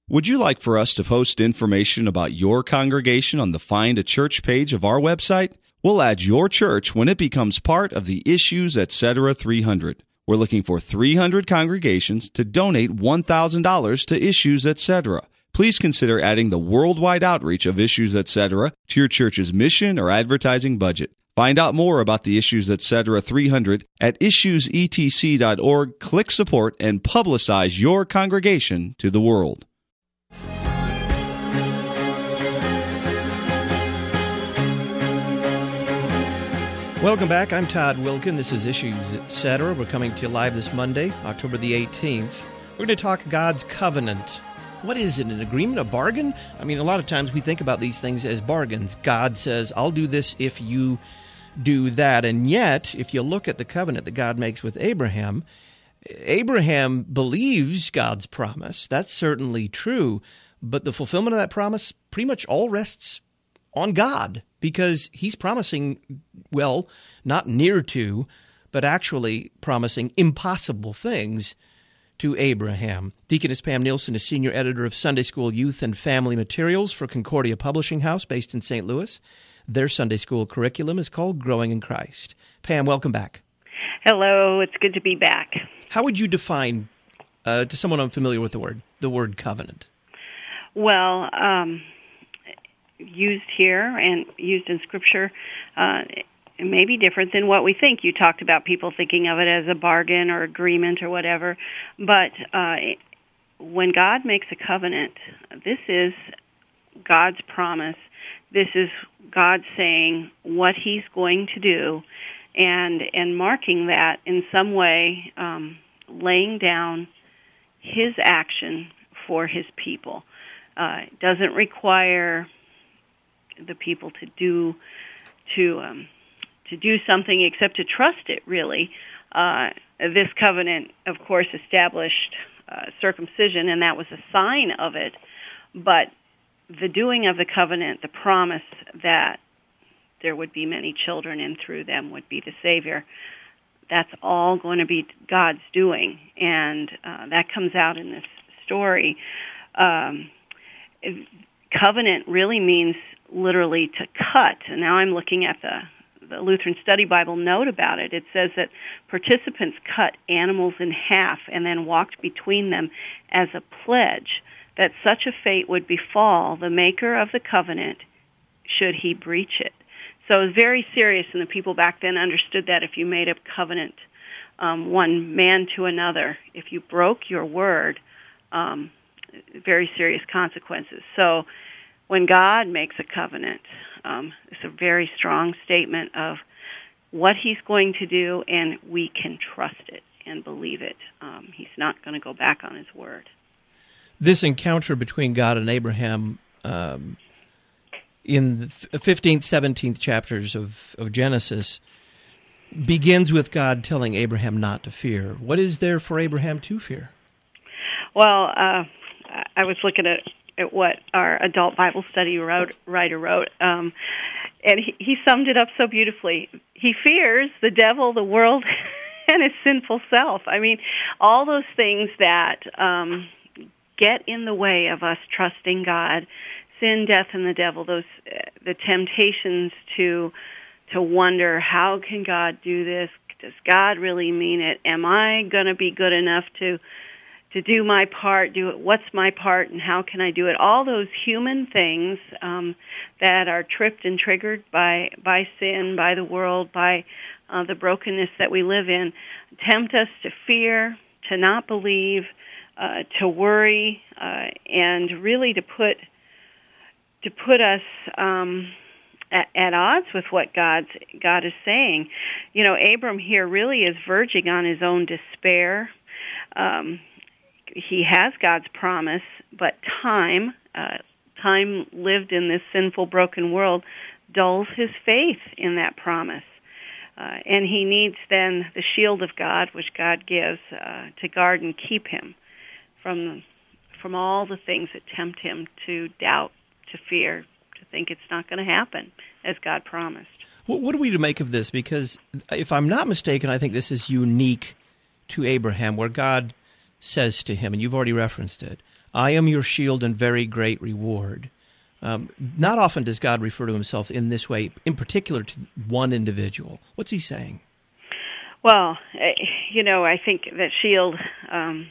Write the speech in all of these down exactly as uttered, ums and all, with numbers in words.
Would you like for us to post information about your congregation on the Find a Church page of our website? We'll add your church when it becomes part of the Issues Etc. three hundred. We're looking for three hundred congregations to donate one thousand dollars to Issues Etc. Please consider adding the worldwide outreach of Issues Etc. to your church's mission or advertising budget. Find out more about the Issues Etc. three hundred at issues e t c dot org. Click support and publicize your congregation to the world. Welcome back. I'm Todd Wilkin. This is Issues Etc. We're coming to you live this Monday, October the eighteenth. We're going to talk God's covenant. What is it, an agreement, a bargain? I mean, a lot of times we think about these things as bargains. God says, I'll do this if you do that. And yet, if you look at the covenant that God makes with Abraham, Abraham believes God's promise. That's certainly true. But the fulfillment of that promise pretty much all rests on God, because he's promising, well, not near to, but actually promising impossible things to Abraham. Deaconess Pam Nielsen is senior editor of Sunday School Youth and Family Materials for Concordia Publishing House based in Saint Louis. Their Sunday school curriculum is called Growing in Christ. Pam, welcome back. Hello, it's good to be back. How would you define, uh, to someone unfamiliar with the word, the word covenant? Well, um, used here and used in Scripture, uh, it may be different than what we think. You talked about people thinking of it as a bargain or agreement or whatever, but uh, it, when God makes a covenant, this is God's promise. This is God saying what he's going to do, and and marking that in some way, um, laying down his action for his people. Uh, it doesn't require the people to do to um, to do something except to trust it, really. Uh, this covenant, of course, established uh, circumcision, and that was a sign of it. But the doing of the covenant, the promise that there would be many children and through them would be the Savior, that's all going to be God's doing. And uh, that comes out in this story. Um, covenant really means literally to cut. And now I'm looking at the, the Lutheran Study Bible note about it. It says that participants cut animals in half and then walked between them as a pledge that such a fate would befall the maker of the covenant should he breach it. So it was very serious, and the people back then understood that if you made a covenant, um, one man to another, if you broke your word, um, very serious consequences. So when God makes a covenant, um, it's a very strong statement of what he's going to do, and we can trust it and believe it. Um, he's not going to go back on his word. This encounter between God and Abraham um, in the fifteenth, seventeenth chapters of, of Genesis begins with God telling Abraham not to fear. What is there for Abraham to fear? Well, uh, I was looking at, at what our adult Bible study wrote, writer wrote, um, and he, he summed it up so beautifully. He fears the devil, the world, and his sinful self. I mean, all those things that um, get in the way of us trusting God, sin, death, and the devil, those uh, the temptations to to wonder, how can God do this? Does God really mean it? Am I going to be good enough to to do my part? Do it? What's my part, and how can I do it? All those human things um, that are tripped and triggered by by sin, by the world, by uh, the brokenness that we live in, tempt us to fear, to not believe, uh, to worry, uh, and really to put to put us um, at, at odds with what God's God is saying. You know, Abram here really is verging on his own despair. Um, he has God's promise, but time, uh, time lived in this sinful, broken world, dulls his faith in that promise. Uh, and he needs then the shield of God, which God gives, uh, to guard and keep him from from all the things that tempt him to doubt, to fear, to think it's not going to happen as God promised. Well, what are we to make of this? Because if I'm not mistaken, I think this is unique to Abraham, where God says to him, and you've already referenced it, I am your shield and very great reward. Um, not often does God refer to himself in this way, in particular to one individual. What's he saying? Well, you know, I think that shield, um,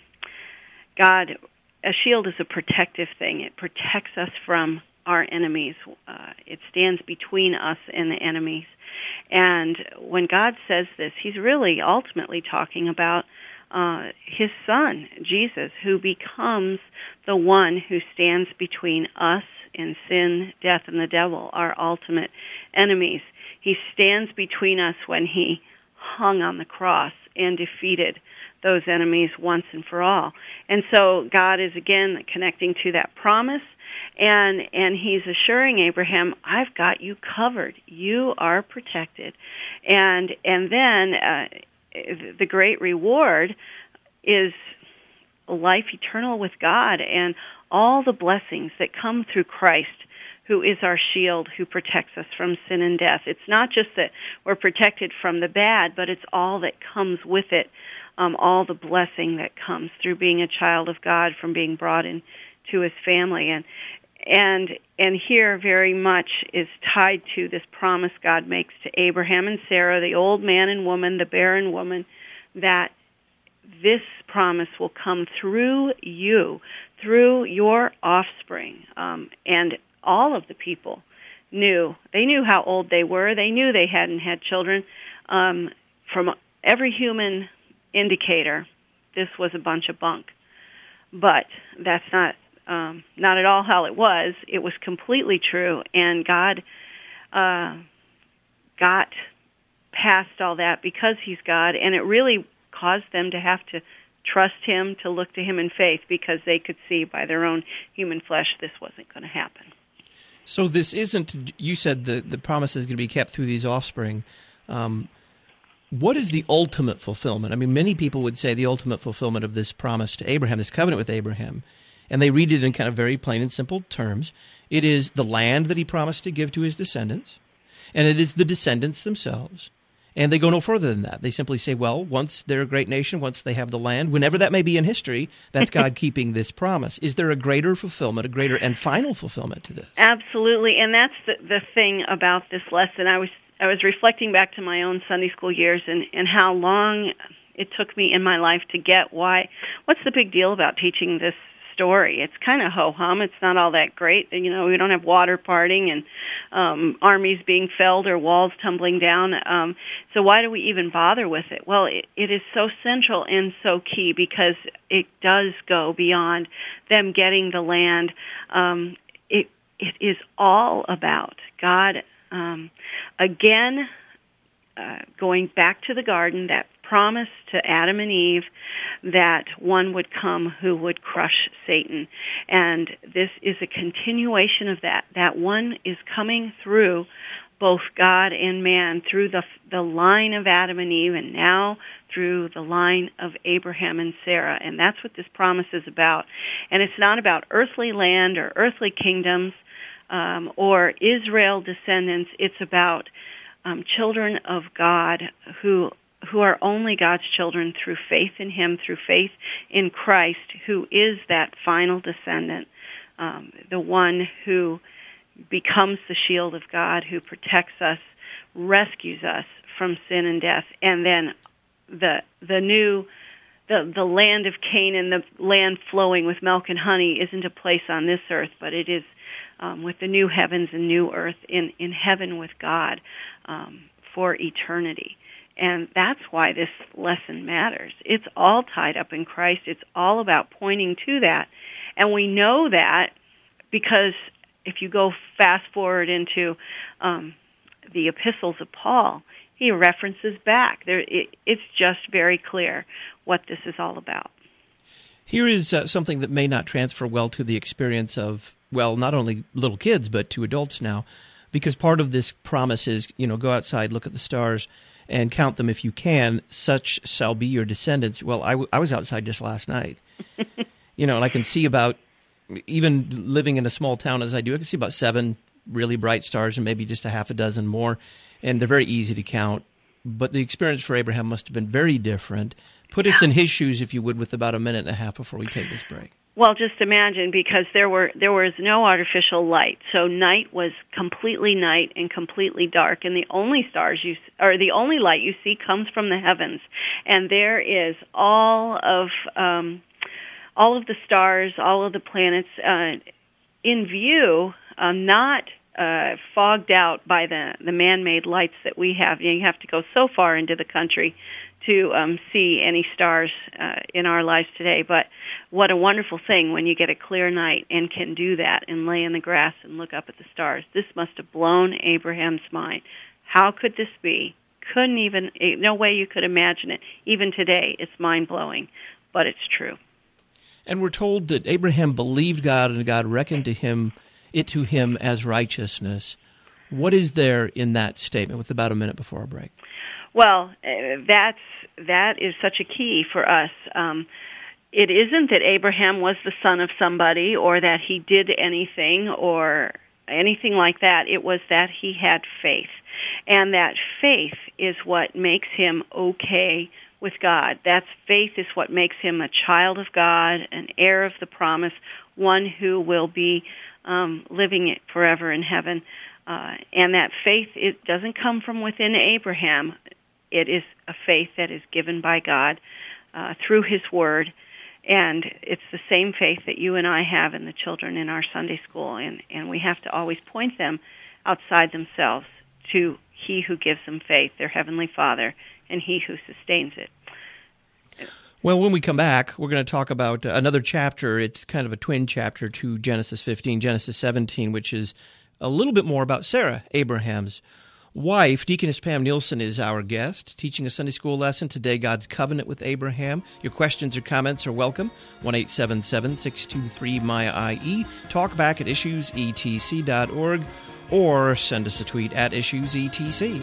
God, a shield is a protective thing. It protects us from our enemies. Uh, it stands between us and the enemies. And when God says this, he's really ultimately talking about uh, his son, Jesus, who becomes the one who stands between us and sin, death, and the devil, our ultimate enemies. He stands between us when he hung on the cross and defeated those enemies once and for all. And so God is again connecting to that promise, and and he's assuring Abraham, I've got you covered. You are protected. And and then uh, the great reward is life eternal with God and all the blessings that come through Christ, who is our shield, who protects us from sin and death. It's not just that we're protected from the bad, but it's all that comes with it, um, all the blessing that comes through being a child of God, from being brought into his family. And and and here very much is tied to this promise God makes to Abraham and Sarah, the old man and woman, the barren woman, that this promise will come through you, through your offspring. Um, and all of the people knew. They knew how old they were. They knew they hadn't had children. Um, from every human indicator, this was a bunch of bunk. But that's not um, not at all how it was. It was completely true, and God uh, got past all that because he's God, and it really caused them to have to trust him, to look to him in faith, because they could see by their own human flesh this wasn't going to happen. So this isn't, you said the, the promise is going to be kept through these offspring. Um, what is the ultimate fulfillment? I mean, many people would say the ultimate fulfillment of this promise to Abraham, this covenant with Abraham, and they read it in kind of very plain and simple terms. It is the land that he promised to give to his descendants, and it is the descendants themselves. And they go no further than that. They simply say, well, once they're a great nation, once they have the land, whenever that may be in history, that's God keeping this promise. Is there a greater fulfillment, a greater and final fulfillment to this? Absolutely, and that's the, the thing about this lesson. I was I was reflecting back to my own Sunday school years and, and how long it took me in my life to get why, what's the big deal about teaching this story? It's kind of ho-hum. It's not all that great. You know, we don't have water parting and um, armies being felled or walls tumbling down. Um, so why do we even bother with it? Well, it, it is so central and so key because it does go beyond them getting the land. Um, it it is all about God, um, again, uh, going back to the garden, that promise to Adam and Eve that one would come who would crush Satan. And this is a continuation of that. That one is coming through both God and man, through the the line of Adam and Eve, and now through the line of Abraham and Sarah. And that's what this promise is about. And it's not about earthly land or earthly kingdoms um, or Israel descendants. It's about um, children of God who who are only God's children through faith in him, through faith in Christ, who is that final descendant, um, the one who becomes the shield of God, who protects us, rescues us from sin and death. And then the the new, the, the land of Canaan, the land flowing with milk and honey, isn't a place on this earth, but it is um, with the new heavens and new earth in, in heaven with God um, for eternity. And that's why this lesson matters. It's all tied up in Christ. It's all about pointing to that. And we know that because if you go fast forward into um, the epistles of Paul, he references back. There, it, it's just very clear what this is all about. Here is uh, something that may not transfer well to the experience of, well, not only little kids, but to adults now, because part of this promise is, you know, go outside, look at the stars, and count them if you can, such shall be your descendants. Well, I, w- I was outside just last night, you know, and I can see about, even living in a small town as I do, I can see about seven really bright stars and maybe just a half a dozen more, and they're very easy to count. But the experience for Abraham must have been very different. Put us in his shoes, if you would, with about a minute and a half before we take this break. Well, just imagine, because there were there was no artificial light, so night was completely night and completely dark, and the only stars you or the only light you see comes from the heavens, and there is all of um, all of the stars, all of the planets uh, in view, uh, not uh, fogged out by the the man-made lights that we have. You have to go so far into the country to um, see any stars uh, in our lives today. But what a wonderful thing when you get a clear night and can do that and lay in the grass and look up at the stars. This must have blown Abraham's mind. How could this be? Couldn't even, no way you could imagine it. Even today, it's mind-blowing, but it's true. And we're told that Abraham believed God and God reckoned to him it to him as righteousness. What is there in that statement with about a minute before our break? Well, uh, that's that is such a key for us. Um, it isn't that Abraham was the son of somebody or that he did anything or anything like that. It was that he had faith. And that faith is what makes him okay with God. That faith is what makes him a child of God, an heir of the promise, one who will be um, living it forever in heaven. Uh, and that faith, it doesn't come from within Abraham. It is a faith that is given by God uh, through His Word, and it's the same faith that you and I have in the children in our Sunday school, and, and we have to always point them outside themselves to He who gives them faith, their Heavenly Father, and He who sustains it. Well, when we come back, we're going to talk about another chapter. It's kind of a twin chapter to Genesis fifteen, Genesis seventeen, which is a little bit more about Sarah, Abraham's wife. Deaconess Pam Nielsen is our guest, teaching a Sunday school lesson today, God's Covenant with Abraham. Your questions or comments are welcome. one eight seven seven, six two three, M Y I E. Talk back at issues e t c dot org or send us a tweet at issues e t c.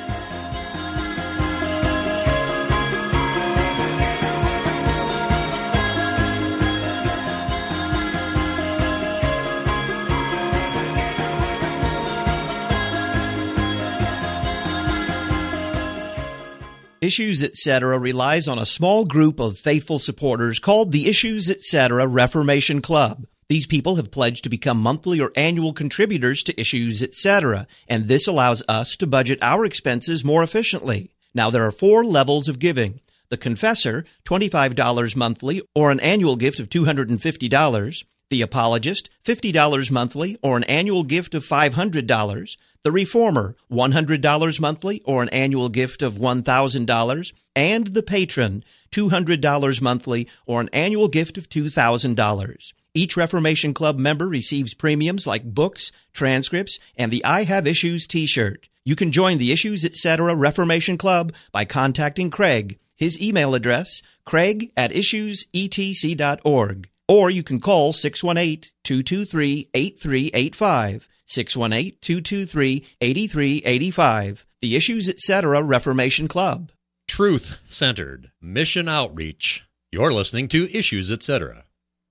Issues Etc. relies on a small group of faithful supporters called the Issues Etc. Reformation Club. These people have pledged to become monthly or annual contributors to Issues Etc., and this allows us to budget our expenses more efficiently. Now, there are four levels of giving. The Confessor, twenty-five dollars monthly or an annual gift of two hundred fifty dollars. The Apologist, fifty dollars monthly or an annual gift of five hundred dollars. The Reformer, one hundred dollars monthly or an annual gift of one thousand dollars. And the Patron, two hundred dollars monthly or an annual gift of two thousand dollars. Each Reformation Club member receives premiums like books, transcripts, and the I Have Issues t-shirt. You can join the Issues Etc. Reformation Club by contacting Craig. His email address, craig at issues e t c dot org. Or you can call six one eight, two two three, eight three eight five, six one eight, two two three, eight three eight five. The Issues Etc. Reformation Club. Truth-centered mission outreach. You're listening to Issues Etc.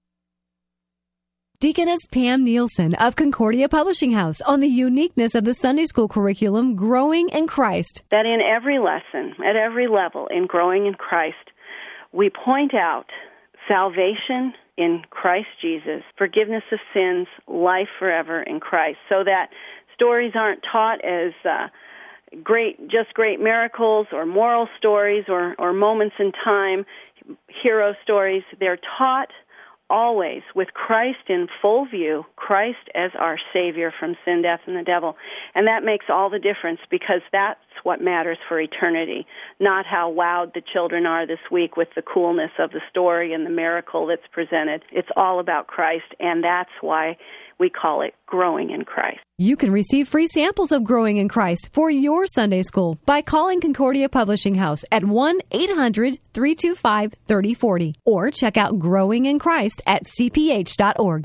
Deaconess Pam Nielsen of Concordia Publishing House on the uniqueness of the Sunday school curriculum, Growing in Christ. That in every lesson, at every level in Growing in Christ, we point out salvation in Christ Jesus, forgiveness of sins, life forever in Christ, so that stories aren't taught as uh, great, just great miracles or moral stories or, or moments in time, hero stories. They're taught always with Christ in full view, Christ as our Savior from sin, death, and the devil. And that makes all the difference, because that's what matters for eternity, not how wowed the children are this week with the coolness of the story and the miracle that's presented. It's all about Christ, and that's why we call it Growing in Christ. You can receive free samples of Growing in Christ for your Sunday school by calling Concordia Publishing House at one eight hundred, three two five, three zero four zero or check out Growing in Christ at c p h dot org.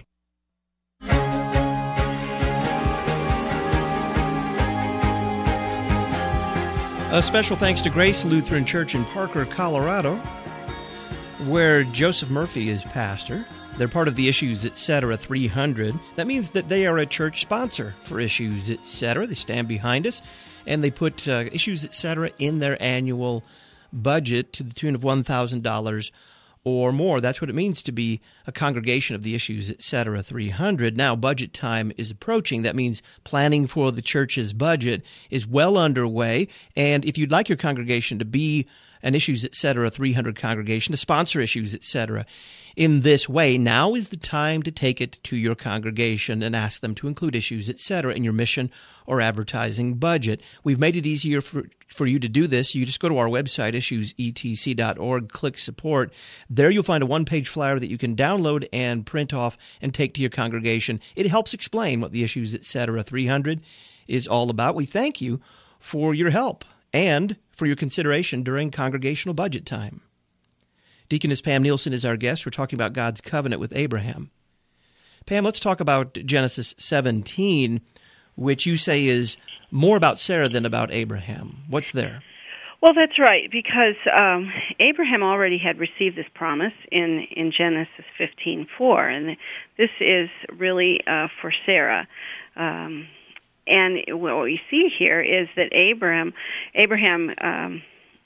A special thanks to Grace Lutheran Church in Parker, Colorado, where Joseph Murphy is pastor. They're part of the Issues Etc. three hundred. That means that they are a church sponsor for Issues Etc. They stand behind us, and they put uh, Issues Etc. in their annual budget to the tune of one thousand dollars or more. That's what it means to be a congregation of the Issues, et cetera, three hundred. Now, budget time is approaching. That means planning for the church's budget is well underway. And if you'd like your congregation to be an Issues, et cetera, three hundred congregation, to sponsor Issues, et cetera, in this way, now is the time to take it to your congregation and ask them to include Issues, et cetera, in your mission or advertising budget. We've made it easier for, for you to do this. You just go to our website, issues e t c dot org, click support. There you'll find a one-page flyer that you can download and print off and take to your congregation. It helps explain what the Issues, et cetera, three hundred is all about. We thank you for your help and for your consideration during congregational budget time. Deaconess Pam Nielsen is our guest. We're talking about God's covenant with Abraham. Pam, let's talk about Genesis seventeen, which you say is more about Sarah than about Abraham. What's there? Well, that's right, because um, Abraham already had received this promise in, in Genesis fifteen four, and this is really uh, for Sarah. Um, and what we see here is that Abraham, Abraham um,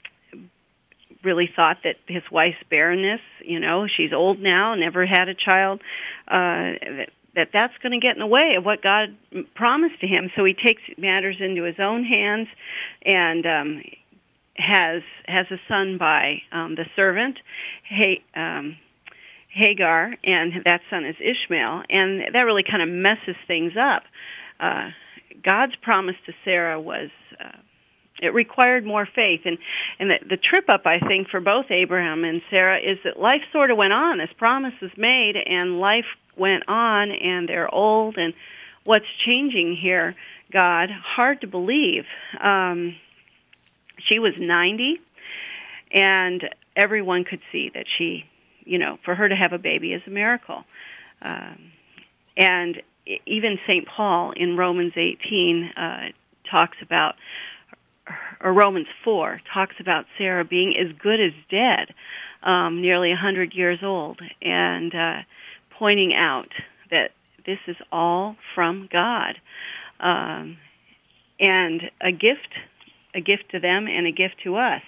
really thought that his wife's barrenness, you know, she's old now, never had a child, uh, that, that that's going to get in the way of what God promised to him. So he takes matters into his own hands and um, has has a son by um, the servant, hey, um, Hagar, and that son is Ishmael, and that really kind of messes things up. Uh, God's promise to Sarah was, uh, it required more faith. And, and the, the trip up, I think, for both Abraham and Sarah is that life sort of went on. This promise was made, and life went on, and they're old. And what's changing here, God? Hard to believe. Um, she was ninety, and everyone could see that she, you know, for her to have a baby is a miracle. Um, and even Saint Paul in Romans eighteen uh, talks about, or Romans four talks about Sarah being as good as dead, um, nearly one hundred years old, and uh, pointing out that this is all from God, um, and a gift, a gift to them and a gift to us.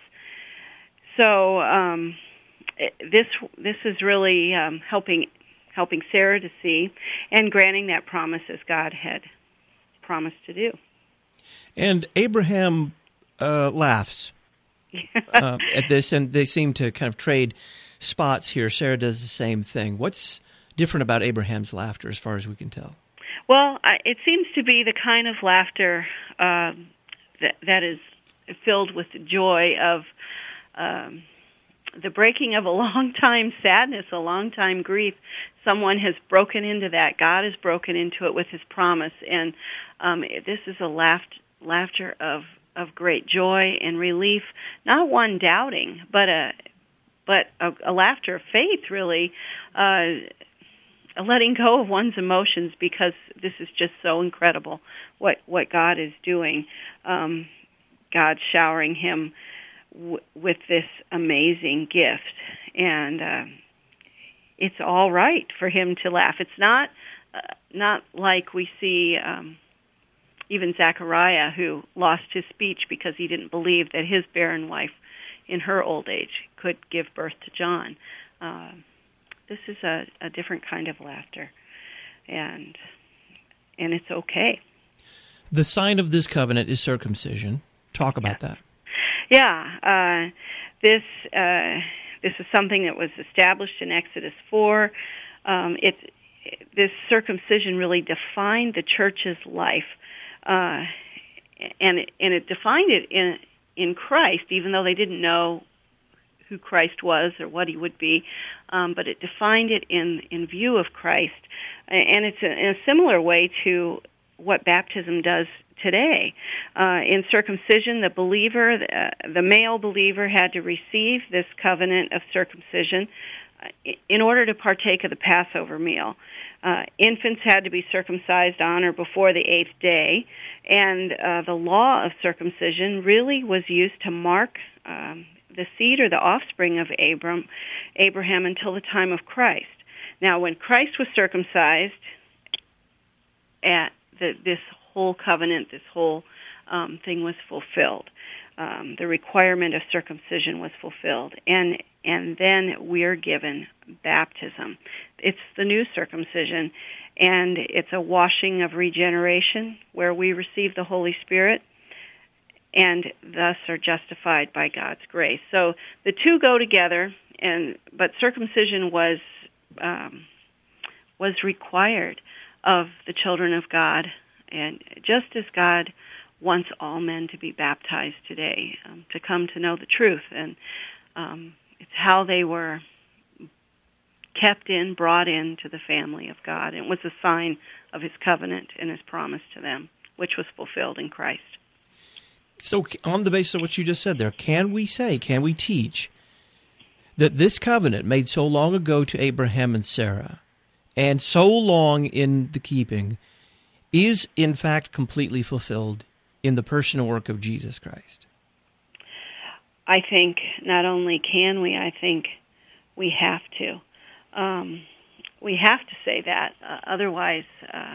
So um, this this is really um, helping. helping Sarah to see, and granting that promise as God had promised to do. And Abraham uh, laughs uh, at this, and they seem to kind of trade spots here. Sarah does the same thing. What's different about Abraham's laughter as far as we can tell? Well, I, it seems to be the kind of laughter uh, that, that is filled with the joy of um, the breaking of a long-time sadness, a long-time grief. Someone has broken into that. God has broken into it with His promise, and um, this is a laugh, laughter of, of great joy and relief. Not one doubting, but a but a, a laughter of faith, really, uh, a letting go of one's emotions, because this is just so incredible what what God is doing. Um, God showering him w- with this amazing gift, and uh, it's all right for him to laugh. It's not uh, not like we see um, even Zechariah, who lost his speech because he didn't believe that his barren wife in her old age could give birth to John. Uh, this is a, a different kind of laughter, and and it's okay. The sign of this covenant is circumcision. Talk about yeah. that. Yeah, uh, this uh, this is something that was established in Exodus four. Um, it this circumcision really defined the church's life, uh, and it, and it defined it in in Christ, even though they didn't know who Christ was or what he would be, um, but it defined it in in view of Christ, and it's a, in a similar way to what baptism does today. Uh, in circumcision, the believer, the, the male believer, had to receive this covenant of circumcision uh, in order to partake of the Passover meal. Uh, infants had to be circumcised on or before the eighth day, and uh, the law of circumcision really was used to mark um, the seed or the offspring of Abram, Abraham until the time of Christ. Now, when Christ was circumcised, at the, this whole covenant, this whole um, thing was fulfilled. um, the requirement of circumcision was fulfilled. And and then we're given baptism. It's the new circumcision, and it's a washing of regeneration where we receive the Holy Spirit and thus are justified by God's grace. So the two go together, and but circumcision was um, was required of the children of God, and just as God wants all men to be baptized today, um, to come to know the truth, and um, it's how they were kept in, brought into the family of God. It was a sign of His covenant and His promise to them, which was fulfilled in Christ. So on the basis of what you just said there, can we say, can we teach that this covenant made so long ago to Abraham and Sarah, and so long in the keeping, is in fact completely fulfilled in the personal work of Jesus Christ? I think not only can we, I think we have to. Um, we have to say that. Uh, otherwise, uh,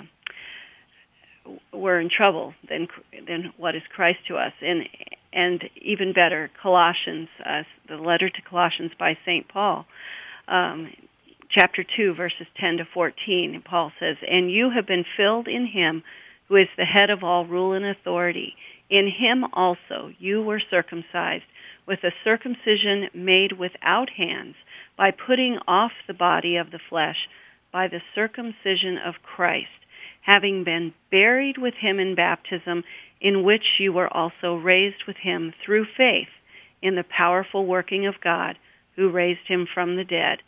we're in trouble. Then, then what is Christ to us? And and even better, Colossians, uh, the letter to Colossians by Saint Paul, um, chapter two, verses ten to fourteen. And Paul says, "And you have been filled in Him, who is the head of all rule and authority. In Him also you were circumcised with a circumcision made without hands, by putting off the body of the flesh by the circumcision of Christ, having been buried with Him in baptism, in which you were also raised with Him through faith in the powerful working of God, who raised Him from the dead.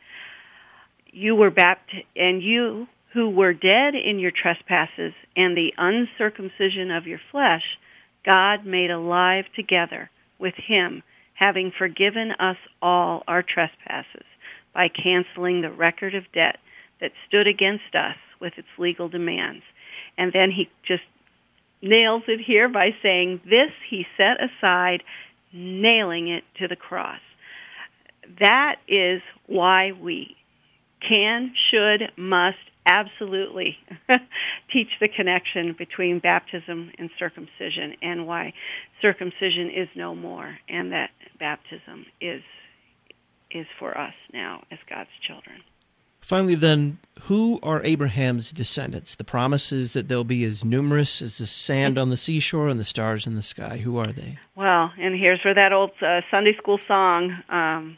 You were baptized, and you who were dead in your trespasses and the uncircumcision of your flesh, God made alive together with Him, having forgiven us all our trespasses, by canceling the record of debt that stood against us with its legal demands." And then he just nails it here by saying, "This He set aside, nailing it to the cross." That is why we can, should, must absolutely teach the connection between baptism and circumcision, and why circumcision is no more, and that baptism is is for us now as God's children. Finally, then, who are Abraham's descendants? The promises that they'll be as numerous as the sand on the seashore and the stars in the sky. Who are they? Well, and here's where that old uh, Sunday school song, um,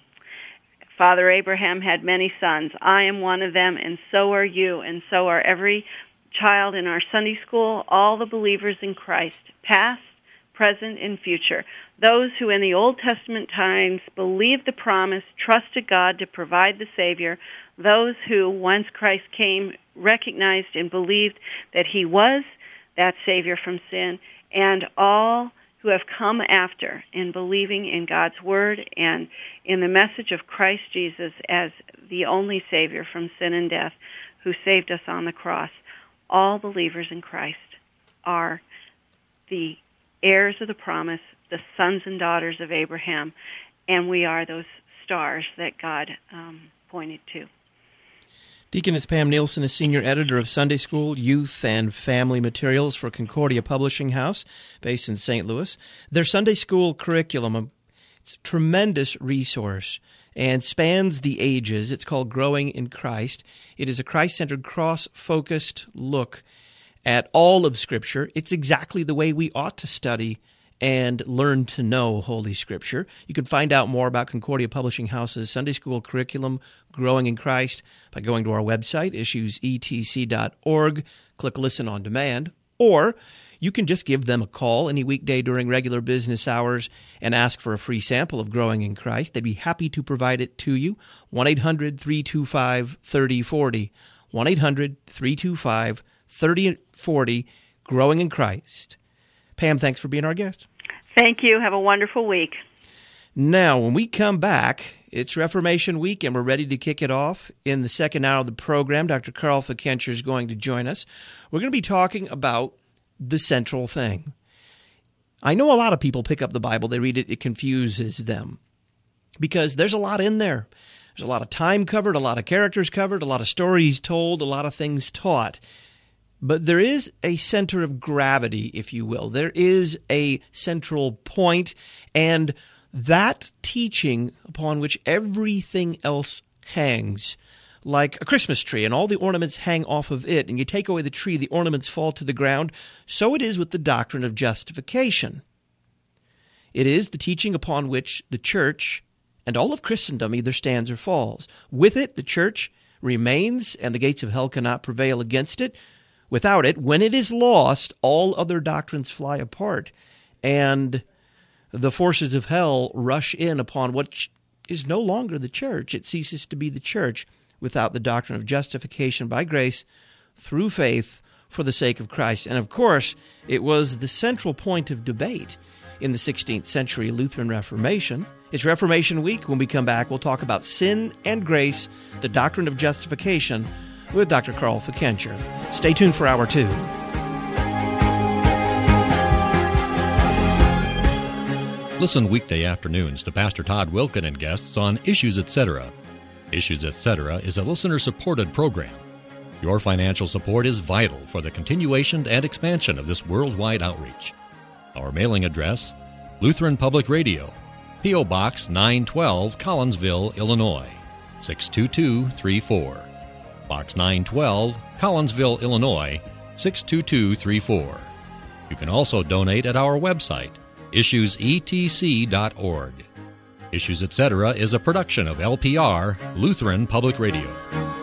Father Abraham had many sons. I am one of them, and so are you, and so are every child in our Sunday school, all the believers in Christ, past, present, and future. Those who in the Old Testament times believed the promise, trusted God to provide the Savior. Those who, once Christ came, recognized and believed that He was that Savior from sin, and all who have come after in believing in God's Word and in the message of Christ Jesus as the only Savior from sin and death, who saved us on the cross. All believers in Christ are the heirs of the promise, the sons and daughters of Abraham, and we are those stars that God um, pointed to. Deaconess Pam Nielsen is Senior Editor of Sunday School, Youth, and Family Materials for Concordia Publishing House, based in Saint Louis. Their Sunday School curriculum, it's a tremendous resource and spans the ages. It's called Growing in Christ. It is a Christ-centered, cross-focused look at all of Scripture. It's exactly the way we ought to study and learn to know Holy Scripture. You can find out more about Concordia Publishing House's Sunday School curriculum, Growing in Christ, by going to our website, issues e t c dot org. Click Listen on Demand, or you can just give them a call any weekday during regular business hours and ask for a free sample of Growing in Christ. They'd be happy to provide it to you. one eight hundred three two five three oh four oh. one eight hundred three two five three oh four oh. Growing in Christ. Pam, thanks for being our guest. Thank you. Have a wonderful week. Now, when we come back, it's Reformation Week, and we're ready to kick it off. In the second hour of the program, Doctor Carl Fickenscher is going to join us. We're going to be talking about the central thing. I know a lot of people pick up the Bible, they read it, it confuses them, because there's a lot in there. There's a lot of time covered, a lot of characters covered, a lot of stories told, a lot of things taught. But there is a center of gravity, if you will. There is a central point, and that teaching upon which everything else hangs, like a Christmas tree, and all the ornaments hang off of it, and you take away the tree, the ornaments fall to the ground, so it is with the doctrine of justification. It is the teaching upon which the church and all of Christendom either stands or falls. With it, the church remains, and the gates of hell cannot prevail against it. Without it, when it is lost, all other doctrines fly apart, and the forces of hell rush in upon what is no longer the church. It ceases to be the church without the doctrine of justification by grace through faith for the sake of Christ. And of course, it was the central point of debate in the sixteenth century Lutheran Reformation. It's Reformation Week. When we come back, we'll talk about sin and grace, the doctrine of justification, with Doctor Carl Fickenscher. Stay tuned for Hour two. Listen weekday afternoons to Pastor Todd Wilken and guests on Issues Etc. Issues Etc. is a listener-supported program. Your financial support is vital for the continuation and expansion of this worldwide outreach. Our mailing address, Lutheran Public Radio, P O. Box nine twelve, Collinsville, Illinois, six two two three four. Box nine twelve, Collinsville, Illinois, six two two three four. You can also donate at our website, issues e t c dot org. Issues Etc. is a production of L P R, Lutheran Public Radio.